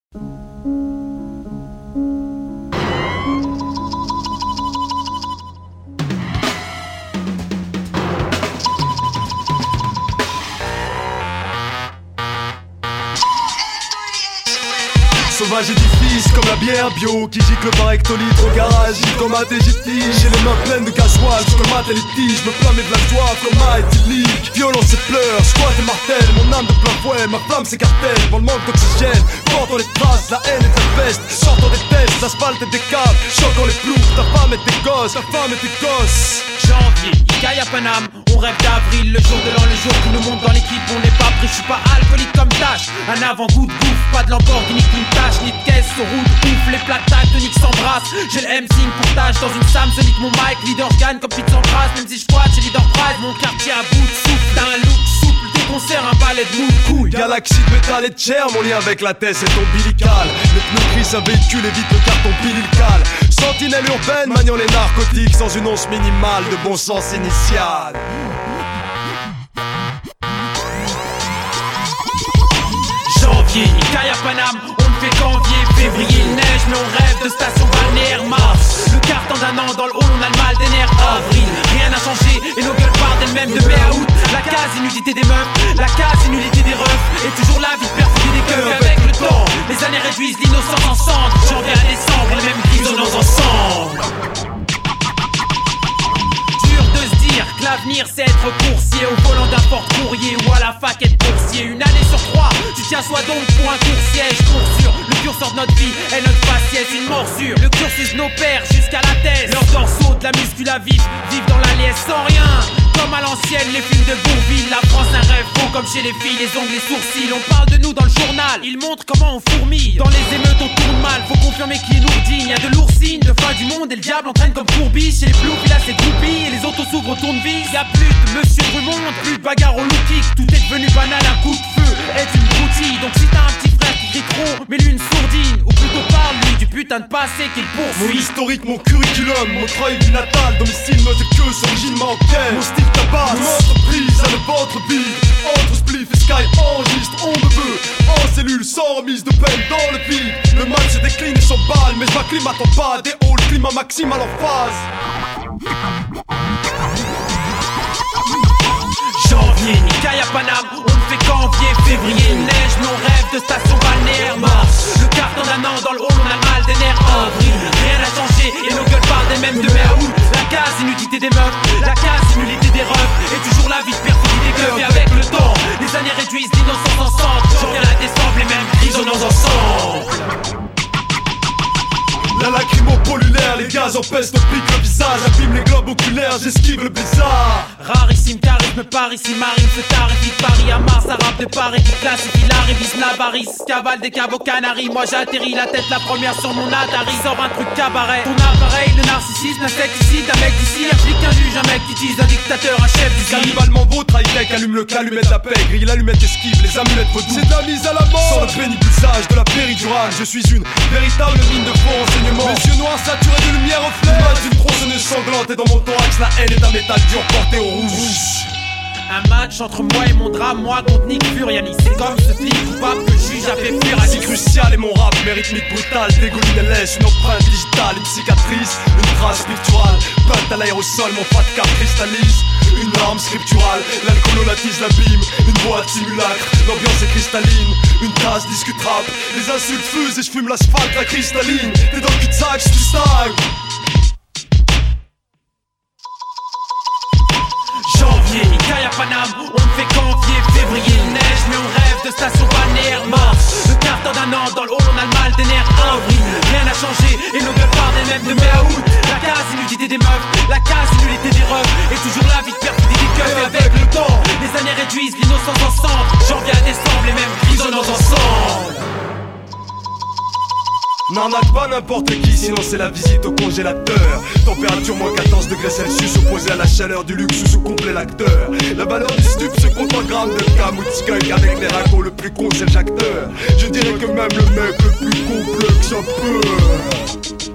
Sauvage édifice comme la bière bio qui gicle par hectolitre au garage. Tomate et j'étige, j'ai les mains pleines de gasoil. Je tomate et les tiges, me flamme et de la joie comme ma éthylique. Violence et pleurs, squat et martel. Mon âme de plein fouet, ma flamme s'écartèle. Dans le manque d'oxygène, portant les traces, la haine et la peste. Sortant des tests, l'asphalte et des câbles. Choquant les ploufs, ta femme et tes gosses, ta femme et tes gosses. Janvier, Ikaï à Paname, on rêve d'avril, le jour de l'an, le jour qui nous monte dans l'équipe, on n'est pas pris, je suis pas alcoolique comme tâche. Un avant-goût de bouffe, pas de Lamborghini ni de tâche, ni de caisse, sur route, ouf, les plaques tactoniques s'embrassent. J'ai le M-Sing pour tâche, dans une Samsonic, mon mic, leader gagne comme Pete Sampras. Même si je squatte, j'ai leader prize, mon quartier à bout de souffle. T'as un look souple, des concerts, un balai de mou couille. Galaxie de métal et de chair, mon lien avec la tête c'est ombilical. Les pneus gris, un véhicule évite le carton bilical. Sentinelle urbaine, maniant les narcotiques sans une once minimale de bon sens initial. Janvier, Ikaï à Paname, on ne fait qu'envier. Février, il neige, mais on rêve de station balnéaire. Mars, le carton d'un an dans le hall, on a le mal des nerfs. Avril, rien n'a changé et nos gueules partent d'elles-mêmes de mai à août. La quasi-nudité des meufs, la quasi-nullité des refs, et toujours la vie de perfider des cœurs. Et avec le temps, les années réduisent l'innocence en cendres. Janvier à décembre, les mêmes grisonnants ensemble. Que l'avenir c'est être coursier au volant d'un porte-courrier ou à la fac être boursier. Une année sur 3, tu tiens soit donc pour un court-siège. Pour sûr, le curseur de notre vie est notre faciès, une morsure. Le cursus nos pères jusqu'à la thèse. Leurs dorsaux de la muscule à vif, vivent dans la liesse sans rien. Comme à l'ancienne, les films de Bourville. La France un rêve beau comme chez les filles, les ongles, les sourcils. On parle de nous dans le journal, ils montrent comment on fourmille. Dans les émeutes on tourne mal, faut confirmer qui est Nourdine. Y'a de l'oursine, de fin du monde et le diable entraîne comme Courbis. Chez les Blues, là c'est groupie et les autos s'ouvrent au tournevis. Y'a plus de Monsieur Drummond, plus de bagarre au look kick. Tout est devenu banal, un coup de feu est une broutille. Donc si t'as un petit frère qui crie trop, mets-lui une sourdine. Ou plutôt parle-lui du putain de passé qu'il poursuit. Mon historique, mon curriculum, mon travail du natal. Domicile, note et queue, origine marocaine. Mon style tabac, mon entreprise a le ventre vide. Entre spliff et sky, enregistre, on me veut. En cellule, sans remise de peine dans le vide. Le mal se décline et s'emballe, mais je m'acclimate en pas. Des halls, climat maximal en phase. Janvier, Ikaï à Paname, on ne fait qu'envier. Février, il neige, mais on rêve de station balnéaire. Mars, le carton d'un an dans le hall, on a le mal des nerfs. Avril, rien n'a changé et nos gueules parlent des mêmes de mai à août. La quasi-nudité des meufs, la quasi-nullité des refs, et toujours la vie de perfidie des keufs. Et avec le temps, les années réduisent l'innocence ensemble. Janvier à décembre, les mêmes grisonnants ensemble. La lacrymo pollulaire, les gaz empestent, on pique le visage, abîme les globes oculaires, j'esquive le blizzard. Rarissime charisme, Paris, marine, se tarifie de Paris à Mars, arabe de Paris, qui classifie la révise, l'avarice, cavale des caves aux Canaries. Moi j'atterris la tête la première sur mon Atari, sort un truc cabaret. Ton appareil, le narcissisme, insecticide, un mec d'ici, implique un juge, un mec qui tease, un dictateur, un chef du cannibale vôtre, high-tech, allume le calumet de la paix, grille l'allumette esquive, les amulettes vaudou. C'est de la mise à la mort, sans le pénible usage de la péridurale. Je suis une véritable mine de fond, enseignement. Mes yeux noirs saturés de lumière au flair. L'image d'une tronçonneuse sanglante et dans mon thorax la haine est un métal dur porté au rouge. Un match entre moi et mon drame, moi contre Nick Furiani. C'est comme ce flic coupable que le juge a fait fuir à si crucial et mon rap, mes rythmiques brutales. Dégouline et laisse une empreinte digitale, une cicatrice, une trace picturale. Peinte à l'aérosol, mon fat cap cristallise. Une arme scripturale, l'alcool onatise l'abîme. Une boîte simulacre, l'ambiance est cristalline. Une tasse disque trap, les insultes fusent et je fume l'asphalte, la cristalline. T'es dans le cul-de-sac, tu stagnes. Janvier, Ikaï à Paname, on ne fait qu'envier. Février, il neige, mais on rêve de station balnéaire. Mars, le carton d'un an dans le hall, on a le mal des nerfs. Avril, rien n'a changé et nos gueules parlent des mêmes de mai à août. La quasi-nudité des meufs, la quasi-nullité des refs, et toujours la vie de perfidie des keufs. Et avec le temps, les années réduisent l'innocence ensemble. Janvier à décembre, les mêmes grisonnants ensemble. N'arnaque pas n'importe qui, sinon c'est la visite au congélateur. Température moins 14 degrés Celsius opposée à la chaleur du luxe sous complet l'acteur. La valeur du stup se compte en grammes de camoutskull. Avec les ragots le plus con c'est le jacteur. Je dirais que même le mec le plus complexe un peu.